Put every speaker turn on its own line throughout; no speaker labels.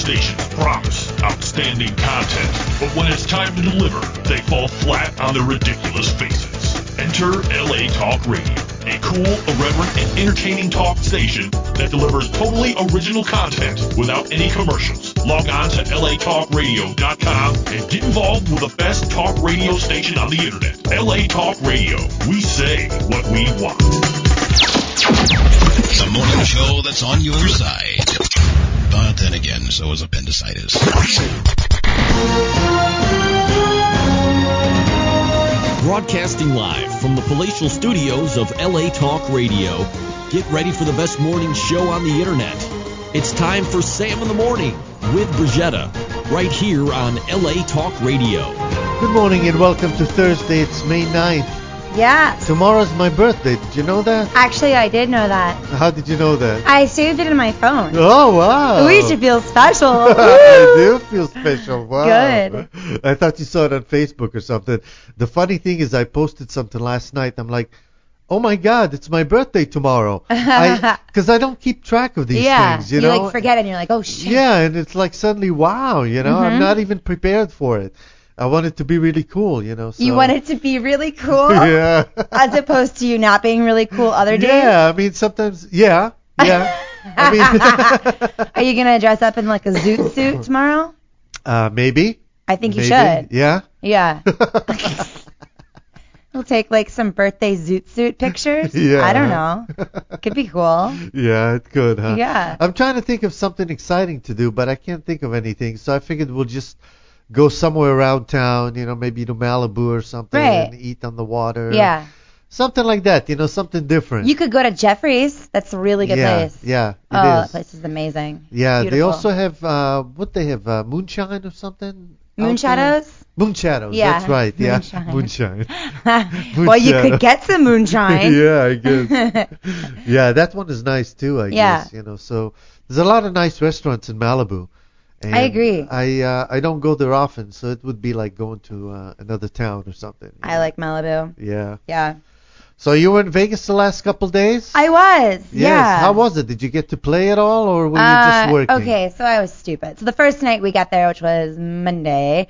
stations promise outstanding content, but when it's time to deliver, they fall flat on their ridiculous faces. Enter LA Talk Radio, a cool, irreverent, and entertaining talk station that delivers totally original content without any commercials. Log on to latalkradio.com and get involved with the best talk radio station on the internet. LA Talk Radio. We say what we want.
The morning show that's on your side. But then again, so is appendicitis.
Broadcasting live from the palatial studios of LA Talk Radio. Get ready for the best morning show on the internet. It's time for Sam in the Morning with Brigetta, right here on LA Talk Radio.
Good morning and welcome to Thursday. It's May 9th.
Yeah.
Tomorrow's my birthday. Did you know that?
Actually, I did know that.
How did you know that?
I saved it in my phone.
Oh, wow.
We should feel special.
I do feel special. Wow.
Good.
I thought you saw it on Facebook or something. The funny thing is I posted something last night. I'm like, oh, my God, it's my birthday tomorrow. Because I don't keep track of these things, you know?
You, like, forget it, and you're like, oh, shit.
Yeah, and it's like suddenly, wow, you know? I'm not even prepared for it. I want it to be really cool, you know. So.
You want it to be really cool?
Yeah.
As opposed to you not being really cool other days?
Yeah, I mean, sometimes, yeah. I mean,
are you going to dress up in like a zoot suit tomorrow?
Maybe.
I think you should.
Yeah?
Yeah. We'll take like some birthday zoot suit pictures.
Yeah.
I don't know. Could be cool.
Yeah, it could, huh?
Yeah.
I'm trying to think of something exciting to do, but I can't think of anything. So I figured we'll just go somewhere around town, you know, maybe to Malibu or something,
right,
and eat on the water.
Yeah.
Something like that, you know, something different.
You could go to Jeffrey's. That's a really good place.
Yeah, it is.
That place is amazing.
Yeah,
beautiful.
They also have, what they have, moonshine or something?
Moon shadows?
Moon shadows,
yeah,
that's right. Yeah,
moonshine.
Well,
you could get some moonshine.
Yeah, I guess. Yeah, that one is nice too, I guess, you know. So there's a lot of nice restaurants in Malibu. And
I agree.
I don't go there often, so it would be like going to another town or something.
I like Malibu.
Yeah.
Yeah.
So you were in Vegas the last couple days?
I was.
Yes.
Yeah.
How was it? Did you get to play at all, or were you just working?
Okay, so I was stupid. So the first night we got there, which was Monday,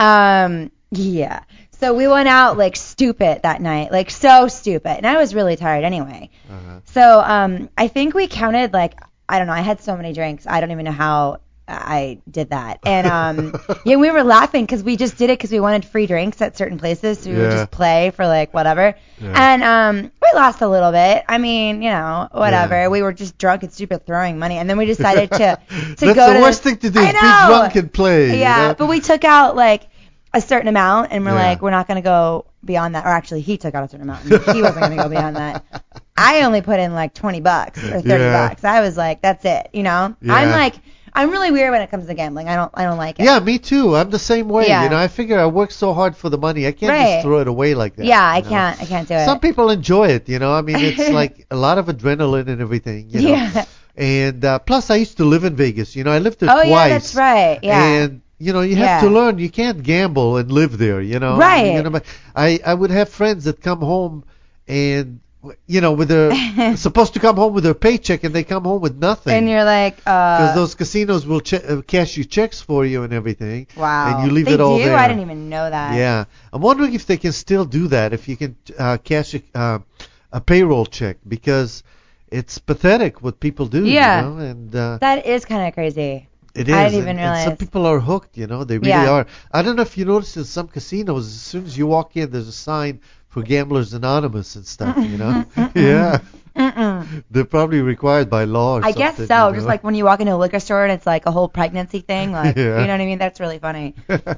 yeah. So we went out like stupid that night, like so stupid, and I was really tired anyway. So I think we counted like, I don't know, I had so many drinks, I don't even know how I did that. And yeah, we were laughing because we just did it because we wanted free drinks at certain places, so we would just play for like whatever. And we lost a little bit. I mean, you know, whatever. Yeah. We were just drunk and stupid throwing money, and then we decided to
That's
go to
the worst thing to do is be drunk and play.
Yeah,
you know?
But we took out like a certain amount, and we're like, we're not going to go beyond that. Or actually, he took out a certain amount, and he wasn't going to go beyond that. I only put in like $20 or $30. I was like, that's it, you know? Yeah. I'm really weird when it comes to gambling. I don't like it.
Yeah, me too. I'm the same way.
Yeah.
You know, I figure I work so hard for the money. I can't just throw it away like that.
Yeah, I can't do it.
Some people enjoy it, you know. I mean, it's like a lot of adrenaline and everything, you know. Yeah. And plus, I used to live in Vegas. You know, I lived there twice.
Oh, yeah, that's right. Yeah.
And you know, you have to learn. You can't gamble and live there, you know.
Right.
You know, I would have friends that come home and, you know, with their supposed to come home with their paycheck, and they come home with nothing.
And you're like,
because those casinos will cash you checks for you and everything.
Wow.
And you leave it all there.
I didn't even know that.
Yeah. I'm wondering if they can still do that, if you can cash a payroll check, because it's pathetic what people do. Yeah. You know? And
that is kind of crazy.
It is.
I didn't even realize.
And some people are hooked, you know. They really are. I don't know if you noticed in some casinos, as soon as you walk in, there's a sign for Gamblers Anonymous and stuff, you know. Yeah. They're probably required by law or something.
I guess so.
You know?
Just like when you walk into a liquor store and it's like a whole pregnancy thing. Like, you know what I mean? That's really funny.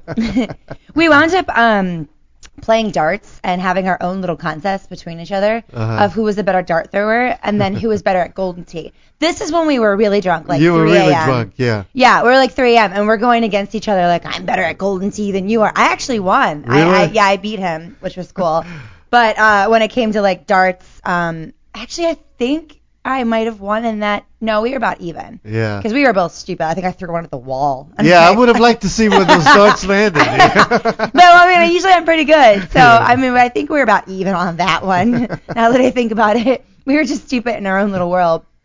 We wound up playing darts and having our own little contest between each other of who was the better dart thrower and then who was better at golden tee. This is when we were really drunk, like 3 a.m.
You were really drunk, yeah.
Yeah, we were like 3 a.m. and we're going against each other like, I'm better at golden tee than you are. I actually won.
Really?
I beat him, which was cool. But when it came to like darts, actually I think I might have won in that. No, we were about even.
Yeah.
Because we were both stupid. I think I threw one at the wall.
Yeah, I would have liked to see where those darts landed.
No, I mean, usually I'm pretty good. So, I mean, I think we were about even on that one. Now that I think about it, we were just stupid in our own little world.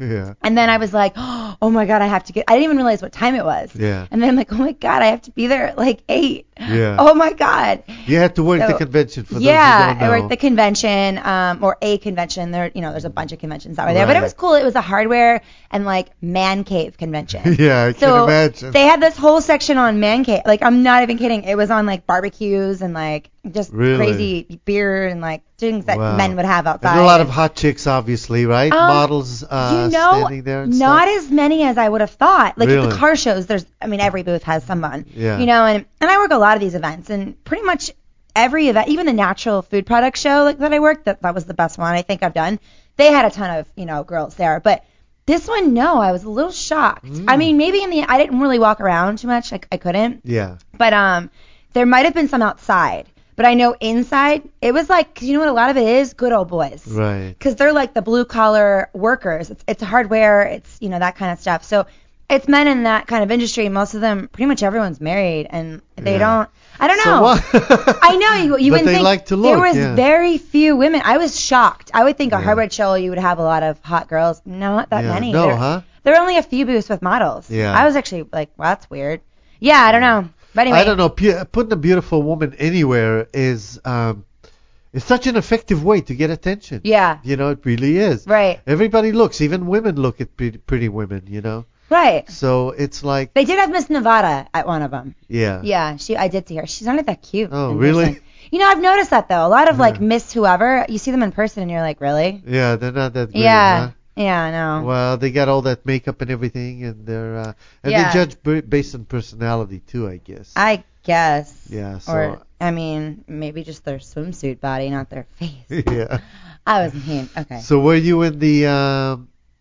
Yeah.
And then I was like, oh my God, I didn't even realize what time it was.
Yeah.
And then I'm like, oh my God, I have to be there at like 8.
Yeah.
Oh my God.
You had to work the convention for those who
Yeah,
don't know.
I worked the convention, or a convention. There's a bunch of conventions that were there, but it
Right.
was cool. It was a hardware and like man cave convention.
Yeah, I can imagine.
They had this whole section on man cave. Like, I'm not even kidding. It was on like barbecues and like just
Really?
crazy beer and like things that
Wow.
men would have outside.
And a lot of hot chicks, obviously, right? Models standing there and
not
stuff.
as many as I would have thought. Like at
Really?
the car shows, every booth has someone.
Yeah.
And I work a lot of these events, and pretty much every event, even the natural food product show like that I worked, that was the best one I think I've done. They had a ton of girls there, but this one, no, I was a little shocked. I mean, maybe I didn't really walk around too much. I couldn't.
Yeah.
But there might have been some outside. But I know inside, it was like, 'cause you know what a lot of it is? Good old boys.
Right.
Because they're like the blue collar workers. It's hardware. It's, that kind of stuff. So it's men in that kind of industry. Most of them, pretty much everyone's married, and they don't. I don't know.
So what?
I know you
But
wouldn't
they
think
like to look,
there was
yeah.
very few women. I was shocked. I would think a
Yeah.
hardware show you would have a lot of hot girls. Not that
Yeah.
many.
No,
there,
huh?
There are only a few booths with models.
Yeah.
I was actually like, well, that's weird. Yeah, I don't know. But anyway.
I don't know. Putting a beautiful woman anywhere is such an effective way to get attention.
Yeah.
It really is.
Right.
Everybody looks. Even women look at pretty women.
Right.
So it's like.
They did have Miss Nevada at one of them.
Yeah.
Yeah, I did see her. She's not that cute.
Oh,
in
really?
person. I've noticed that though. A lot of like Miss whoever, you see them in person and you're like, really?
Yeah, they're not that great.
Yeah.
Huh?
Yeah, I know.
Well, they got all that makeup and everything, and they're they judge based on personality too, I guess.
I guess.
Yeah. So.
Or maybe just their swimsuit body, not their face.
Yeah.
I was mean. Okay.
So were you in the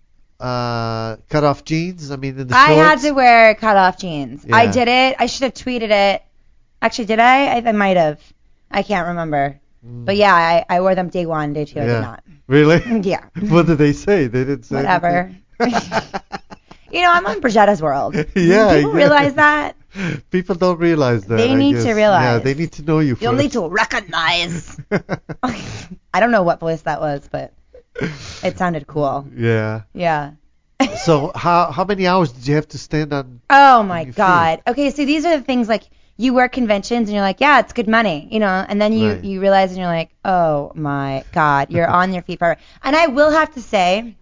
cut off jeans? I mean, in the
I
shorts?
had to wear cut-off jeans.
Yeah.
I did it. I should have tweeted it. Actually, did I? I might have. I can't remember. But yeah, I wore them day 1, day 2. I did not.
Really?
Yeah.
What did they say? They didn't say
Whatever.
anything?
I'm on Brigetta's world.
Yeah.
People realize that?
People don't realize that.
They
I
need
guess.
to realize.
Yeah, they need to know you
You'll
first.
need to recognize. I don't know what voice that was, but it sounded cool.
Yeah.
Yeah.
So how many hours did you have to stand on?
Oh my
your
God. Okay, so these are the things like you work conventions and you're like, yeah, it's good money, and then
Right.
you realize and you're like, oh my God, you're on your feet forever. And I will have to say,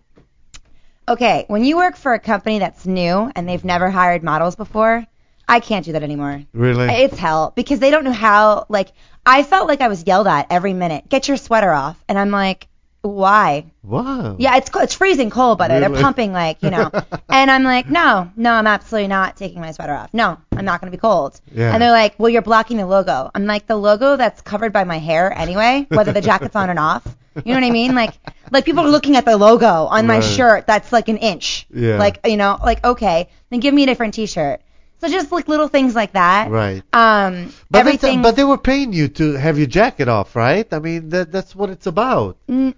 okay, when you work for a company that's new and they've never hired models before, I can't do that anymore.
Really?
It's hell because they don't know how. Like, I felt like I was yelled at every minute. Get your sweater off, and I'm like, why?
Wow.
Yeah, it's freezing cold, by the way.
Really?
They're pumping and I'm like, no, I'm absolutely not taking my sweater off. No, I'm not going to be cold.
Yeah.
And they're like, well, you're blocking the logo. I'm like, the logo that's covered by my hair anyway, whether the jacket's on or off. You know what I mean? Like people are looking at the logo on my
Right.
shirt that's like an inch.
Yeah.
Okay, then give me a different T-shirt. So just like little things like that.
Right.
But everything.
But they were paying you to have your jacket off, right? I mean, that's what it's about.
When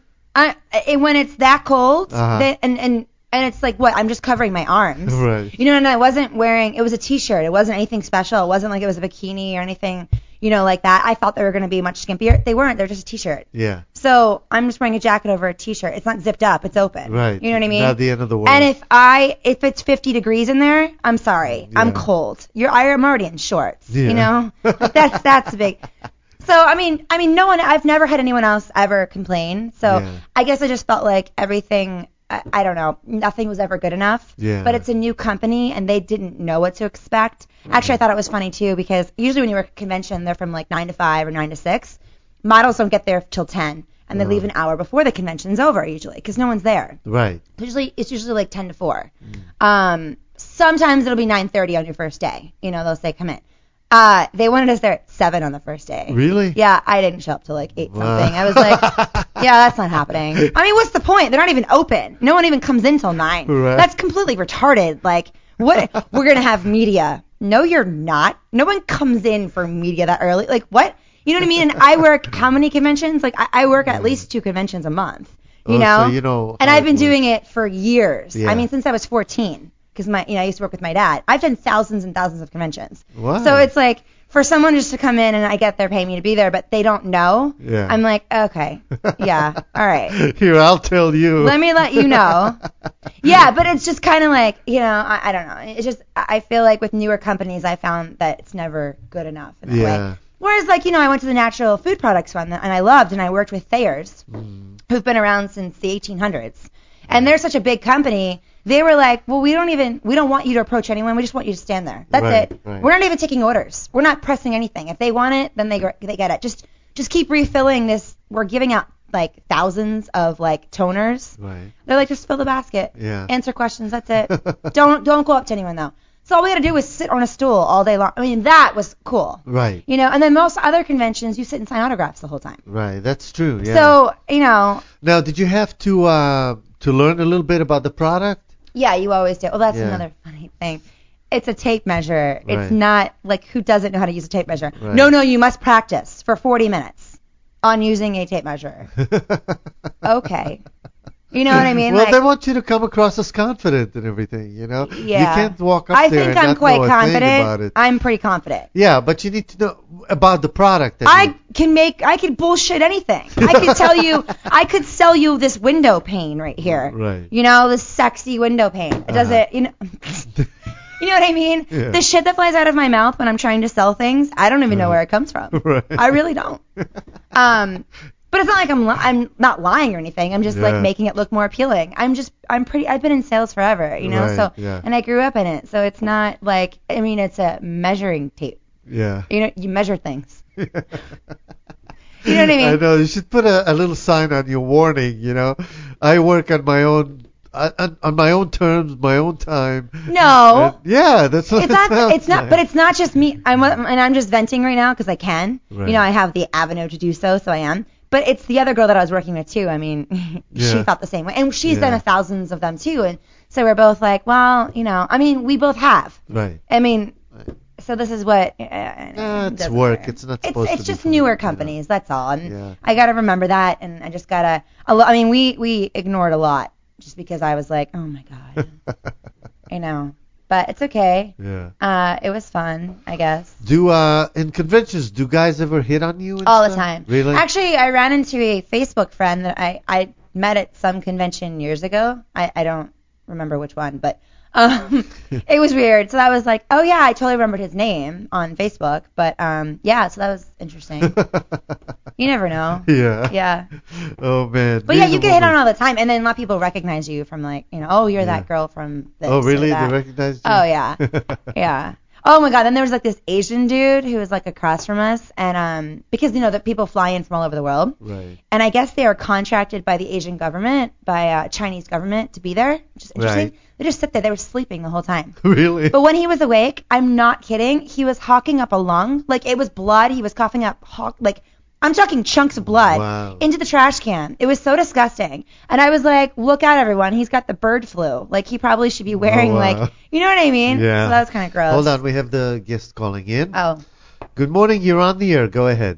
it's that cold,
Uh-huh.
and it's like what I'm just covering my arms,
Right.
And I wasn't wearing. It was a T-shirt. It wasn't anything special. It wasn't like it was a bikini or anything, like that. I thought they were going to be much skimpier. They weren't. They're just a T-shirt.
Yeah.
So I'm just wearing a jacket over a T-shirt. It's not zipped up. It's open.
Right.
You know what I mean?
Not the end of the world.
And if it's 50 degrees in there, I'm sorry.
Yeah.
I'm cold. I'm already in shorts.
Yeah.
That's big. So I mean, no one. I've never had anyone else ever complain. So
Yeah.
I guess I just felt like everything. I don't know. Nothing was ever good enough.
Yeah.
But it's a new company, and they didn't know what to expect. Actually, I thought it was funny too because usually when you work at a convention, they're from like 9 to 5 or 9 to 6. Models don't get there till 10, and they leave an hour before the convention's over usually because no one's there.
Right.
It's usually like 10 to 4. Sometimes it'll be 9:30 on your first day. They'll say come in. They wanted us there at 7 on the first day.
Really?
Yeah, I didn't show up till like 8
Wow.
something. I was like, yeah, that's not happening. I mean, what's the point? They're not even open. No one even comes in till 9.
Right.
That's completely retarded. Like, what? We're gonna have media. No, you're not. No one comes in for media that early. Like, what? You know what I mean? And I work how many conventions? Like, I work at least 2 conventions a month. You know?
So you know.
And
how
I've been
it
doing it for years.
Yeah.
I mean, since I was 14, because I used to work with my dad. I've done thousands and thousands of conventions.
Wow.
So it's like for someone just to come in and I get they're paying me to be there, but they don't know, I'm like, okay, yeah, all right.
Here, I'll tell you.
Let me let you know. Yeah, but it's just kind of like, I don't know. It's just, I feel like with newer companies, I found that it's never good enough in that way. Whereas, like, I went to the Natural Food Products one, and I loved, and I worked with Thayer's, who've been around since the 1800s. And they're such a big company. They were like, well, we don't want you to approach anyone. We just want you to stand there. That's it. Right. We're not even taking orders. We're not pressing anything. If they want it, then they get it. Just keep refilling this. We're giving out like thousands of like toners.
Right.
They're like, just fill the basket.
Yeah.
Answer questions. That's it. Don't go up to anyone though. So all we had to do was sit on a stool all day long. I mean, that was cool.
Right.
And then most other conventions, you sit and sign autographs the whole time.
Right. That's true. Yeah.
So,
Now, did you have to learn a little bit about the product?
Yeah, you always do. Well, that's another funny thing. It's a tape measure.
Right.
It's not like who doesn't know how to use a tape measure.
Right.
No, you must practice for 40 minutes on using a tape measure. Okay. You know what I mean?
Well, they want you to come across as confident and everything,
Yeah.
You can't walk up
I
there
think
and
I'm
not
quite
know a
confident.
thing about it.
I'm pretty confident.
Yeah, but you need to know about the product.
I could bullshit anything. I could sell you this window pane right here.
Right.
This sexy window pane. It doesn't, You know what I mean?
Yeah.
The shit that flies out of my mouth when I'm trying to sell things, I don't even know where it comes from.
Right.
I really don't. But it's not like I'm not lying or anything. I'm just like making it look more appealing. I've been in sales forever, and I grew up in it. So it's not like, it's a measuring tape.
Yeah.
You measure things. You know what I mean?
I know. You should put a little sign on your warning, I work on my own on my own terms, my own time.
No.
Yeah, that's what
it's not. But it's not just me. I'm just venting right now because I can.
Right.
I have the avenue to do so I am. But it's the other girl that I was working with too. I mean, she felt the same way, and she's done thousands of them too. And so we're both like, well, we both have.
Right.
So this is what.
It's work. Matter. It's not supposed to be.
It's just newer companies. That's all. And I got to remember that, and I just gotta. We ignored a lot just because I was like, oh my god. But it's okay.
Yeah.
It was fun, I guess.
In conventions, do guys ever hit on you?
All the time.
Really?
Actually, I ran into a Facebook friend that I met at some convention years ago. I don't remember which one, but it was weird. So I was like, oh yeah, I totally remembered his name on Facebook. But so that was interesting. You never know.
Yeah.
Yeah.
Oh man.
But you get hit on all the time, and then a lot of people recognize you from like, oh, you're that girl from this.
Oh really?
They
recognize you?
Oh yeah. Yeah. Oh my god, then there was like this Asian dude who was like across from us, and because that people fly in from all over the world.
Right.
And I guess they are contracted by the Asian government, by Chinese government to be there, which is interesting.
Right.
They just sit there. They were sleeping the whole time.
Really?
But when he was awake, I'm not kidding, he was hawking up a lung. Like it was blood. He was coughing up I'm talking chunks of blood into the trash can. It was so disgusting. And I was like, look out, everyone. He's got the bird flu. Like, he probably should be wearing, you know what I mean?
Yeah.
So that was kind of gross.
Hold on. We have the guest calling in.
Oh.
Good morning. You're on the air. Go ahead.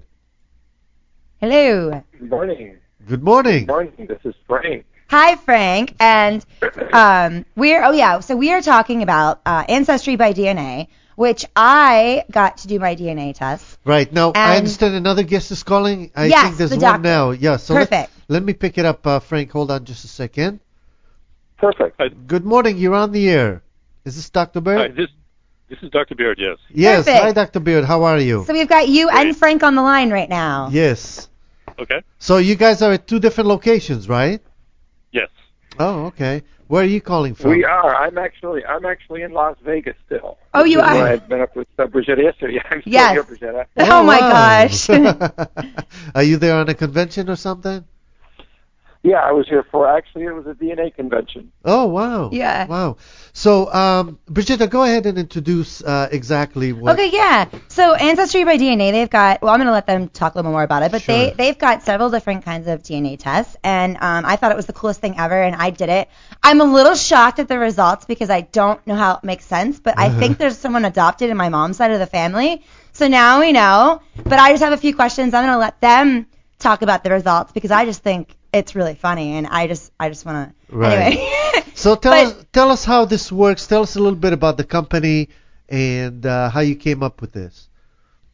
Hello.
Good morning.
Good morning.
Good morning. This is Frank.
Hi, Frank. And we are talking about Ancestry by DNA, which I got to do my DNA test.
Right. Now, I understand another guest is calling. I think there's one now. Yeah. So
perfect.
Let me pick it up, Frank. Hold on just a second.
Perfect.
Good morning. You're on the air. Is this Dr. Beard?
Hi, this is Dr. Beard, yes.
Yes.
Perfect.
Hi, Dr. Beard. How are you?
So we've got you and Frank on the line right now.
Yes.
Okay.
So you guys are at two different locations, right?
Yes.
Oh, okay. Where are you calling from?
We are. I'm actually in Las Vegas still.
Oh, you are?
I've been up with Brigitte yesterday. I'm still
yes.
here, Brigitte.
Oh my gosh.
Are you there on a convention or something?
Yeah, I was here for, it was a DNA convention.
Oh, wow.
Yeah.
Wow. So, Brigitte, go ahead and introduce exactly what...
Okay, yeah. So, Ancestry by DNA, they've got, I'm going to let them talk a little more about it, but
sure.
they've got several different kinds of DNA tests, and I thought it was the coolest thing ever, and I did it. I'm a little shocked at the results because I don't know how it makes sense, but I think there's someone adopted in my mom's side of the family, so now we know. But I just have a few questions. I'm going to let them talk about the results because I just think it's really funny, and I just want to.
Right.
Anyway.
So tell us how this works. Tell us a little bit about the company and how you came up with this.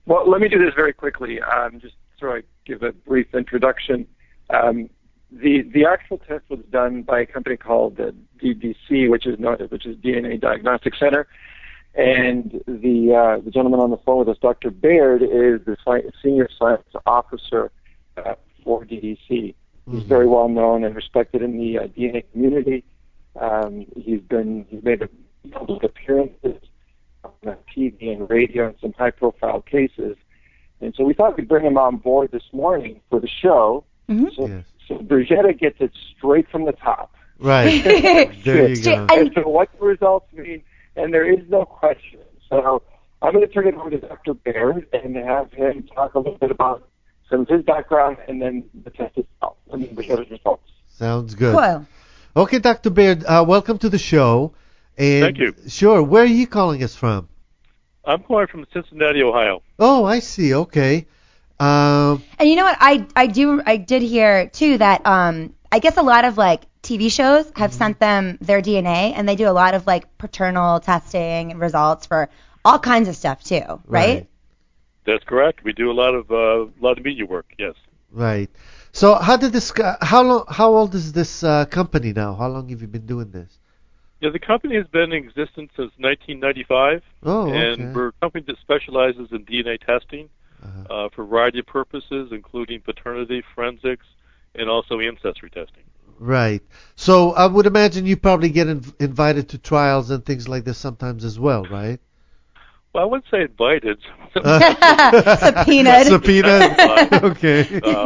Well, let me do this very quickly, just so I give a brief introduction. The actual test was done by a company called DDC, which is DNA Diagnostic Center, and the gentleman on the phone with us, Dr. Baird, is the senior science officer for DDC. He's very well known and respected in the DNA community. He's made public appearances on TV and radio in some high-profile cases, and so we thought we'd bring him on board this morning for the show.
Yes.
So Brigetta gets it straight from the top.
Right. There you go.
And so what the results mean, and there is no question. So I'm going to turn it over to Dr. Baird and have him talk a little bit about some of his background and then the test itself and then Brigetta's results.
Sounds good.
Cool.
Okay, Dr. Baird, welcome to the show. And
Thank you.
Sure. Where are you calling us from?
I'm calling from Cincinnati, Ohio.
Oh, I see. Okay.
And you know what? I did hear too that I guess a lot of like TV shows have sent them their DNA, and they do a lot of like paternal testing results for all kinds of stuff too, right?
That's correct. We do a lot of media work. Yes.
Right. So how old is this company now? How long have you been doing this?
Yeah, the company has been in existence since 1995, and we're a company that specializes in DNA testing for a variety of purposes, including paternity, forensics, and also ancestry testing.
Right. So I would imagine you probably get invited to trials and things like this sometimes as well, right?
Well, I wouldn't say invited.
Subpoenaed.
Subpoenaed. Okay.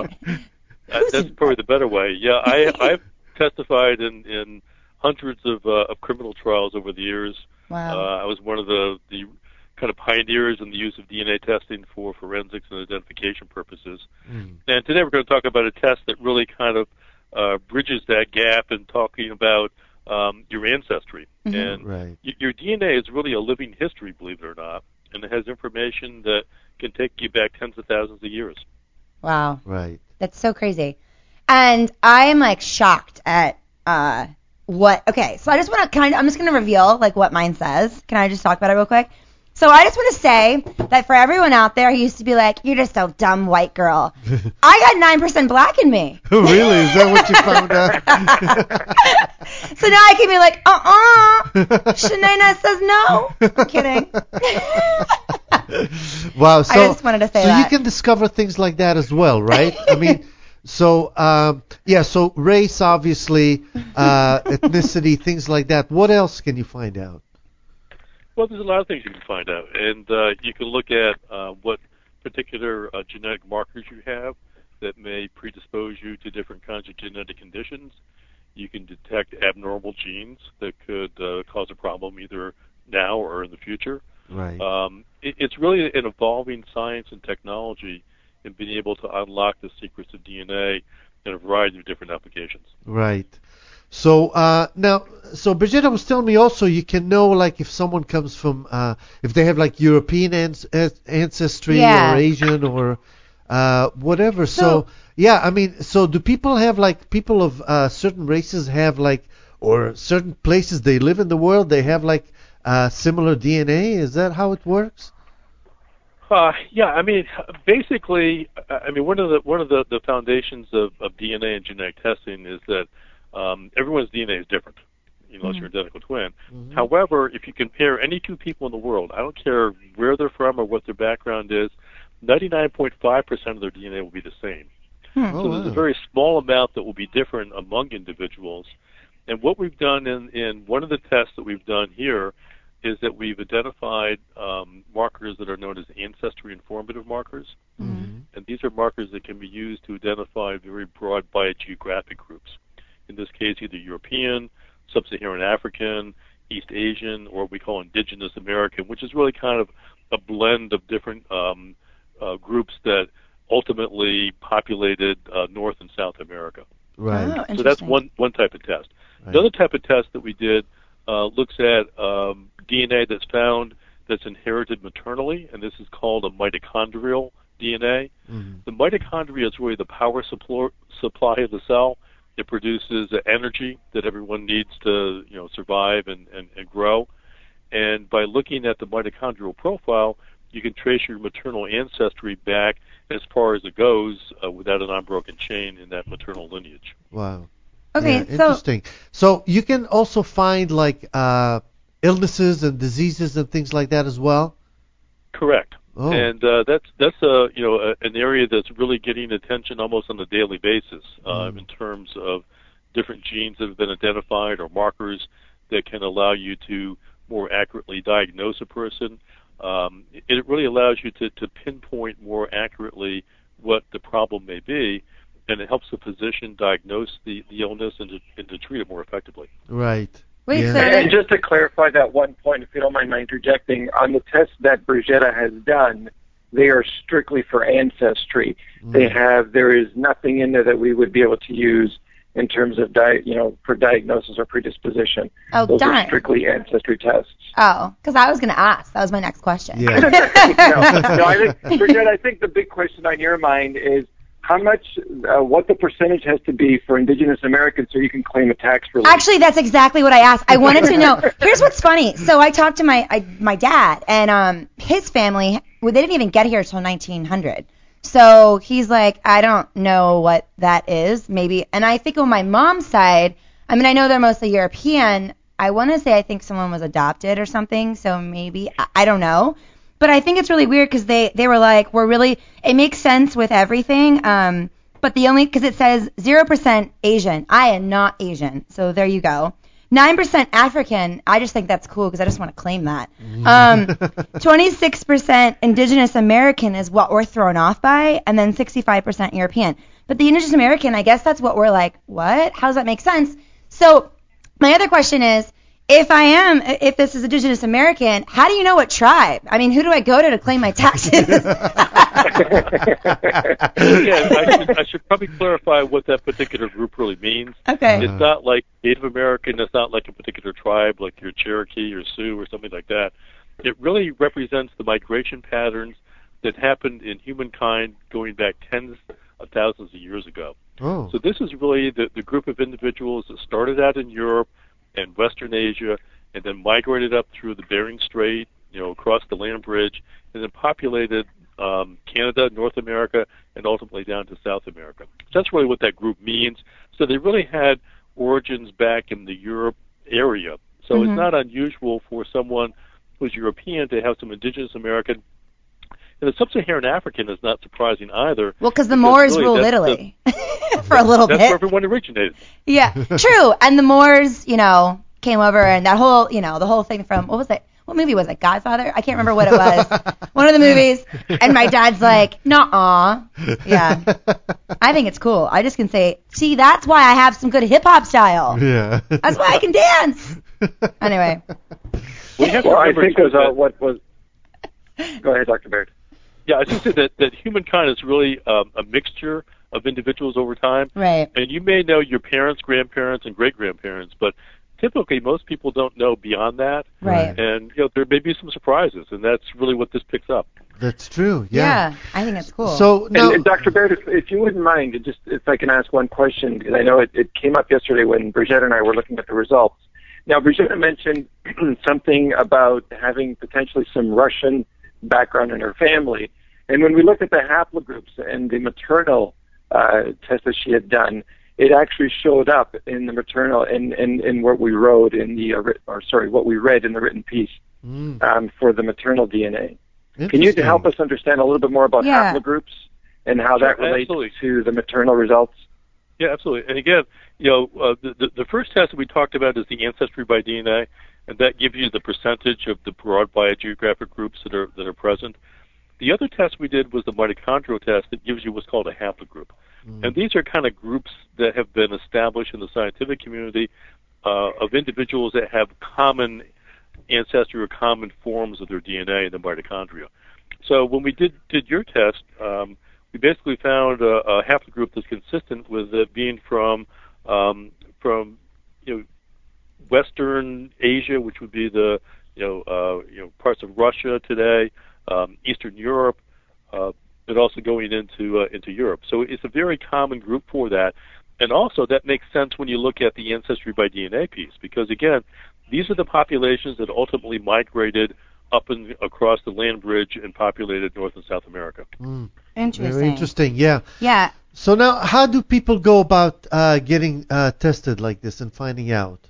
That's probably the better way. Yeah, I've testified in hundreds of criminal trials over the years.
Wow.
I was one of the kind of pioneers in the use of DNA testing for forensics and identification purposes. And today we're going to talk about a test that really kind of bridges that gap in talking about your ancestry. And your DNA is really a living history, believe it or not, and it has information that can take you back tens of thousands of years.
Wow.
Right.
That's so crazy. And I'm like shocked at what. Okay, so I just want to I'm just going to reveal like what mine says. Can I just talk about it real quick? So I just want to say that for everyone out there who used to be like, you're just a dumb white girl, I got 9% black in me.
Oh, really? Is that what you found out?
So now I can be like, Shanaina says no. I'm kidding.
Wow. So,
I just wanted to say that.
So you can discover things like that as well, right? I mean, so so race, obviously, ethnicity, things like that. What else can you find out?
Well, there's a lot of things you can find out, and you can look at what particular genetic markers you have that may predispose you to different kinds of genetic conditions. You can detect abnormal genes that could cause a problem either now or in the future.
Right.
It's really an evolving science and technology in being able to unlock the secrets of DNA in a variety of different applications.
Right. So so Brigetta was telling me also you can know like if someone comes from if they have like European ancestry or Asian or whatever. So I mean, so do people have like people of certain races have like or certain places they live in the world they have like similar DNA? Is that how it works?
Yeah, I mean, basically, I mean one of the foundations of DNA and genetic testing is that everyone's DNA is different, unless you're identical twin. However, if you compare any two people in the world, I don't care where they're from or what their background is, 99.5% of their DNA will be the same. So there's a very small amount that will be different among individuals. And what we've done in one of the tests that we've done here is that we've identified markers that are known as ancestry informative markers. And these are markers that can be used to identify very broad biogeographic groups. In this case, either European, Sub-Saharan African, East Asian, or what we call Indigenous American, which is really kind of a blend of different groups that ultimately populated North and South America.
Right.
Oh,
so that's one type of test. Right. The other type of test that we did looks at DNA that's found that's inherited maternally, and this is called a mitochondrial DNA. The mitochondria is really the power supply of the cell. It produces energy that everyone needs to, survive and grow. And by looking at the mitochondrial profile, you can trace your maternal ancestry back as far as it goes without an unbroken chain in that maternal lineage.
Wow.
Okay,
yeah, interesting. So you can also find like illnesses and diseases and things like that as well.
Correct.
Oh.
And that's an area that's really getting attention almost on a daily basis in terms of different genes that have been identified or markers that can allow you to more accurately diagnose a person. It really allows you to pinpoint more accurately what the problem may be, and it helps the physician diagnose the illness and to treat it more effectively.
Right.
Wait,
yeah.
so
And just to clarify that one point, if you don't mind my interjecting, on the tests that Brigitta has done, they are strictly for ancestry. There is nothing in there that we would be able to use in terms of for diagnosis or predisposition.
Oh,
those
darn.
are strictly ancestry tests.
Oh, because I was going to ask. That was my next question.
Yeah.
I think the big question on your mind is how much, what the percentage has to be for Indigenous Americans so you can claim a tax relief.
Actually, that's exactly what I asked. I wanted to know. Here's what's funny. So I talked to my dad, and his family, they didn't even get here until 1900. So he's like, I don't know what that is, maybe. And I think on my mom's side, I mean, I know they're mostly European. I want to say I think someone was adopted or something, so maybe, I don't know. But I think it's really weird because they were like, it makes sense with everything, but because it says 0% Asian. I am not Asian, so there you go. 9% African. I just think that's cool because I just want to claim that. 26% Indigenous American is what we're thrown off by, and then 65% European. But the Indigenous American, I guess that's what we're like, what? How does that make sense? So my other question is, if this is Indigenous American, how do you know what tribe? I mean, who do I go to claim my taxes?
I should probably clarify what that particular group really means.
Okay.
It's not like Native American. It's not like a particular tribe, like your Cherokee or Sioux or something like that. It really represents the migration patterns that happened in humankind going back tens of thousands of years ago.
Oh.
So this is really the group of individuals that started out in Europe and Western Asia, and then migrated up through the Bering Strait, across the land bridge, and then populated Canada, North America, and ultimately down to South America. So that's really what that group means. So they really had origins back in the Europe area. So it's not unusual for someone who's European to have some Indigenous American. And the Sub-Saharan African is not surprising either.
Well, because the Moors
really,
ruled Italy for a little bit.
That's where everyone originated.
Yeah, true. And the Moors, came over, and that whole, the whole thing from, what was it? What movie was it? Godfather? I can't remember what it was. One of the movies. And my dad's like, nuh-uh. Yeah. I think it's cool. I just can say, see, that's why I have some good hip-hop style.
Yeah.
That's why I can dance. Anyway.
Well, I think what was... Go ahead, Dr. Baird.
Yeah, I think that humankind is really a mixture of individuals over time.
Right.
And you may know your parents, grandparents, and great-grandparents, but typically most people don't know beyond that.
Right.
And there may be some surprises, and that's really what this picks up.
That's true. Yeah.
I think it's cool.
So now,
and Dr. Baird, if you wouldn't mind, if I can ask one question, because I know it came up yesterday when Brigitte and I were looking at the results. Now, Brigitte mentioned something about having potentially some Russian background in her family. And when we looked at the haplogroups and the maternal test that she had done, it actually showed up in the maternal in what we wrote in the what we read in the written piece for the maternal DNA. Can you help us understand a little bit more about haplogroups and how that relates to the maternal results?
Yeah, absolutely. And again, the first test that we talked about is the ancestry by DNA, and that gives you the percentage of the broad biogeographic groups that are present. The other test we did was the mitochondrial test that gives you what's called a haplogroup. And these are kind of groups that have been established in the scientific community of individuals that have common ancestry or common forms of their DNA in the mitochondria. So when we did your test, we basically found a haplogroup that's consistent with it being from Western Asia, which would be the parts of Russia today, Eastern Europe, but also going into Europe. So it's a very common group for that. And also that makes sense when you look at the ancestry by DNA piece, because again, these are the populations that ultimately migrated up and across the land bridge in populated North and South America.
Interesting.
Very interesting. Yeah.
Yeah.
So now, how do people go about getting tested like this and finding out?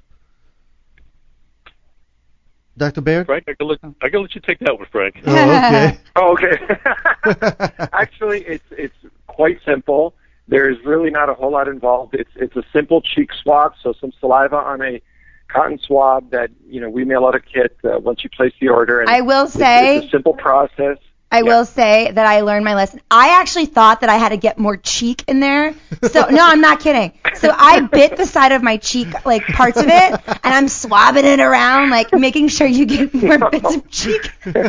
Dr. Baird?
Frank, I can let you take that one, Frank.
Oh, okay.
Oh, okay. Actually, it's quite simple. There's really not a whole lot involved. It's a simple cheek swab, so some saliva on a cotton swab that we mail out a kit once you place the order. And
I will say
it's a simple process.
I will say that I learned my lesson. I actually thought that I had to get more cheek in there. So no, I'm not kidding. So I bit the side of my cheek, like parts of it, and I'm swabbing it around, like making sure you get more bits of cheek.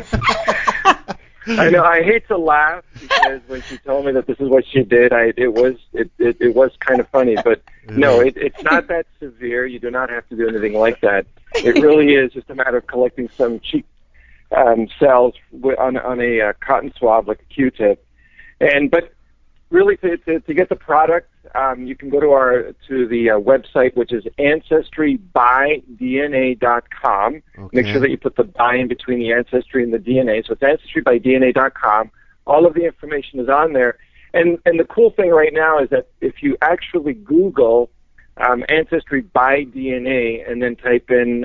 I know. I hate to laugh because when she told me that this is what she did, it was kind of funny. But no, it's not that severe. You do not have to do anything like that. It really is just a matter of collecting some cheek cells on a cotton swab, like a Q-tip. But really, to get the product, you can go to the website, which is ancestrybydna.com.
Okay.
Make sure that you put the by in between the ancestry and the DNA. So it's ancestrybydna.com. All of the information is on there. And the cool thing right now is that if you actually Google Ancestry by DNA and then type in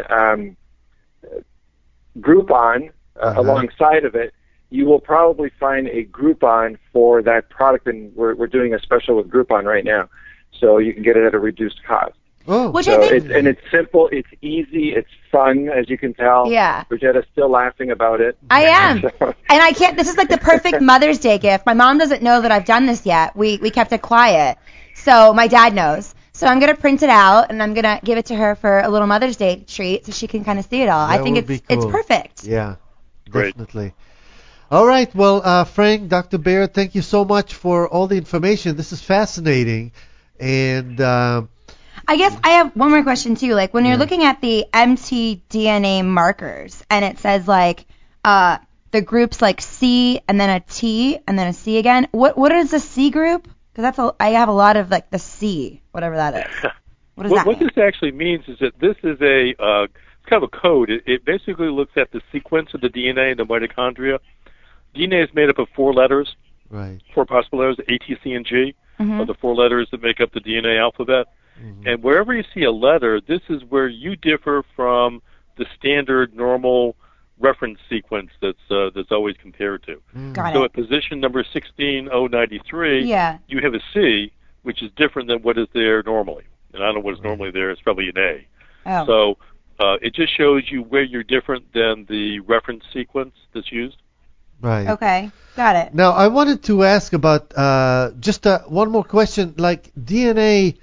Groupon alongside of it, you will probably find a Groupon for that product, and we're doing a special with Groupon right now, so you can get it at a reduced cost.
Oh,
Which
so
I think,
it's simple, it's easy, it's fun, as you can tell.
Yeah.
Brigitta's still laughing about it.
I am. And I can't, this is like the perfect Mother's Day gift. My mom doesn't know that I've done this yet. We kept it quiet. So my dad knows. So I'm going to print it out, and I'm going to give it to her for a little Mother's Day treat so she can kind of see it all. I think it's perfect.
Yeah,
Great.
definitely. All right. Well, Frank, Dr. Baird, thank you so much for all the information. This is fascinating. And
I guess I have one more question, too. Like, when you're looking at the mtDNA markers, and it says, like, the groups like C and then a T and then a C again, what is the C group? Because I have a lot of, like, the C, whatever that is. What does that mean?
What this actually means is that this is it's kind of a code. It basically looks at the sequence of the DNA in the mitochondria. DNA is made up of 4 letters,
right.
4 possible letters, A, T, C, and G are the 4 letters that make up the DNA alphabet. And wherever you see a letter, this is where you differ from the standard normal reference sequence that's always compared to.
Got
So
it.
at position number 16093,
Yeah.
you have a C, which is different than what is there normally. And I don't know what is normally there. It's probably an A.
Oh.
So it just shows you where you're different than the reference sequence that's used.
Right.
Okay. Got it.
Now, I wanted to ask about just one more question. Like DNA,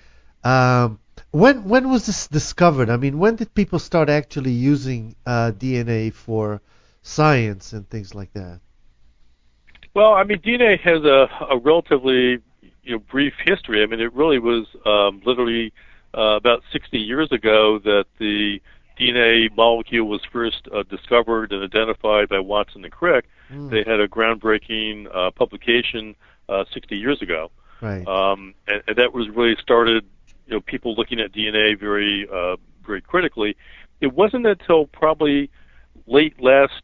when was this discovered? I mean, when did people start actually using DNA for science and things like that?
Well, I mean, DNA has a relatively brief history. I mean, it really was literally about 60 years ago that the DNA molecule was first discovered and identified by Watson and Crick. They had a groundbreaking publication 60 years ago.
Right.
And that was really started, people looking at DNA very critically. It wasn't until probably late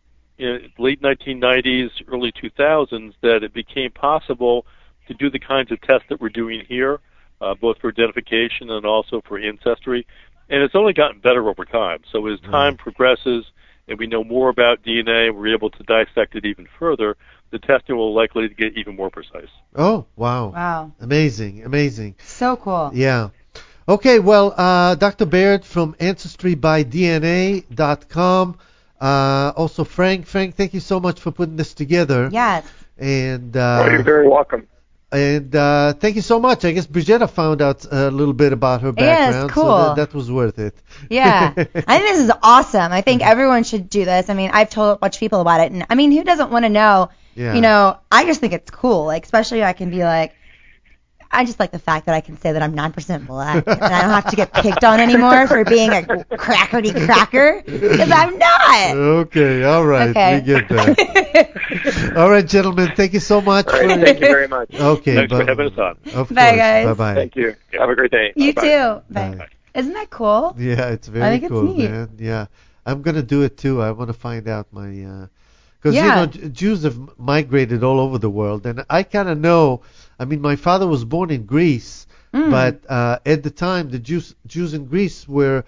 1990s, early 2000s that it became possible to do the kinds of tests that we're doing here, both for identification and also for ancestry. And it's only gotten better over time. So as time progresses and we know more about DNA and we're able to dissect it even further, the testing will likely get even more precise.
Oh, wow.
Wow.
Amazing.
So cool.
Yeah. Okay, well, Dr. Baird from AncestryByDNA.com. Also, Frank, thank you so much for putting this together.
Yes.
And
You're very welcome.
And thank you so much. I guess Brigitta found out a little bit about her background,
cool.
so that was worth it.
Yeah. I think this is awesome. I think everyone should do this. I mean, I've told a bunch of people about it, and I mean, who doesn't want to know?
Yeah.
I just think it's cool. Like, especially I can be like, I just like the fact that I can say that I'm 9% black, and I don't have to get picked on anymore for being a crackerty cracker, because I'm not.
Okay, all right.
Okay.
We get that. All right, gentlemen, thank you so much.
All right, thank you very much.
Okay,
Thanks for having us on.
Of
Bye,
course.
guys.
Bye-bye.
Thank you. Have a great day.
You
Bye-bye.
too.
Bye.
Bye. Isn't that cool?
Yeah, it's
I
very
think it's
cool,
neat.
man. Yeah. I'm gonna do it too. I want to find out because Jews have migrated all over the world, and I kind of know. I mean, my father was born in Greece, but at the time, the Jews in Greece were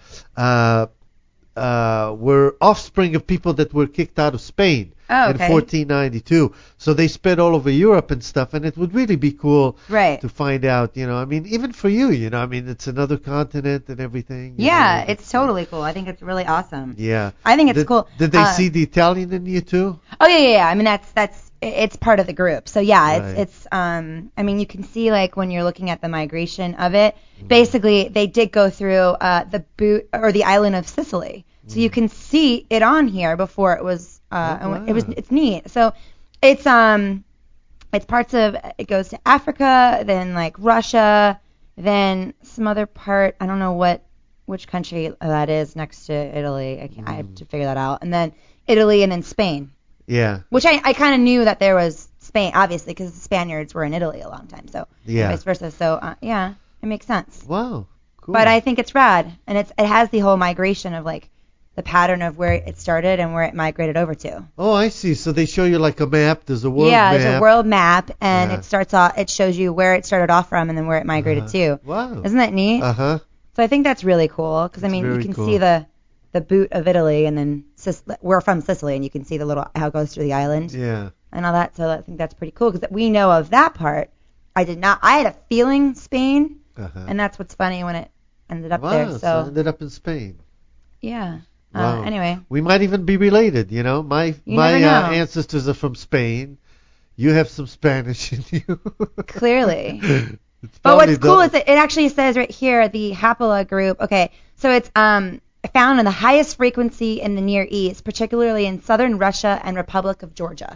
offspring of people that were kicked out of Spain in 1492. So they spread all over Europe and stuff, and it would really be cool to find out, I mean, even for you, I mean, it's another continent and everything.
Yeah, it's totally cool. I think it's really awesome.
Yeah.
I think it's cool.
Did they see the Italian in you too?
Oh, yeah. I mean, it's part of the group. So yeah, it's I mean, you can see like when you're looking at the migration of it, basically they did go through the island of Sicily. So you can see it on here before it was it's neat. So it's parts of it goes to Africa, then like Russia, then some other part, I don't know which country that is next to Italy. I have to figure that out. And then Italy and then Spain.
Yeah.
Which I kind of knew that there was Spain, obviously, because the Spaniards were in Italy a long time. So vice versa. So yeah, it makes sense.
Wow. Cool.
But I think it's rad, and it has the whole migration of like the pattern of where it started and where it migrated over to.
Oh, I see. So they show you like a map. There's a world map.
Yeah, there's a world map, and it starts off. It shows you where it started off from and then where it migrated to.
Wow.
Isn't that neat?
Uh-huh.
So I think that's really cool because I mean you can see the boot of Italy, and then we're from Sicily, and you can see the little how it goes through the island.
Yeah.
And all that. So I think that's pretty cool because we know of that part. I did not. I had a feeling Spain, and that's what's funny when it ended up there. So
it ended up in Spain.
Yeah.
Wow.
Anyway.
We might even be related, My ancestors are from Spain. You have some Spanish in you.
Clearly. But what's cool is that it actually says right here, the Hapala group. Okay, so it's found in the highest frequency in the Near East, particularly in southern Russia and Republic of Georgia.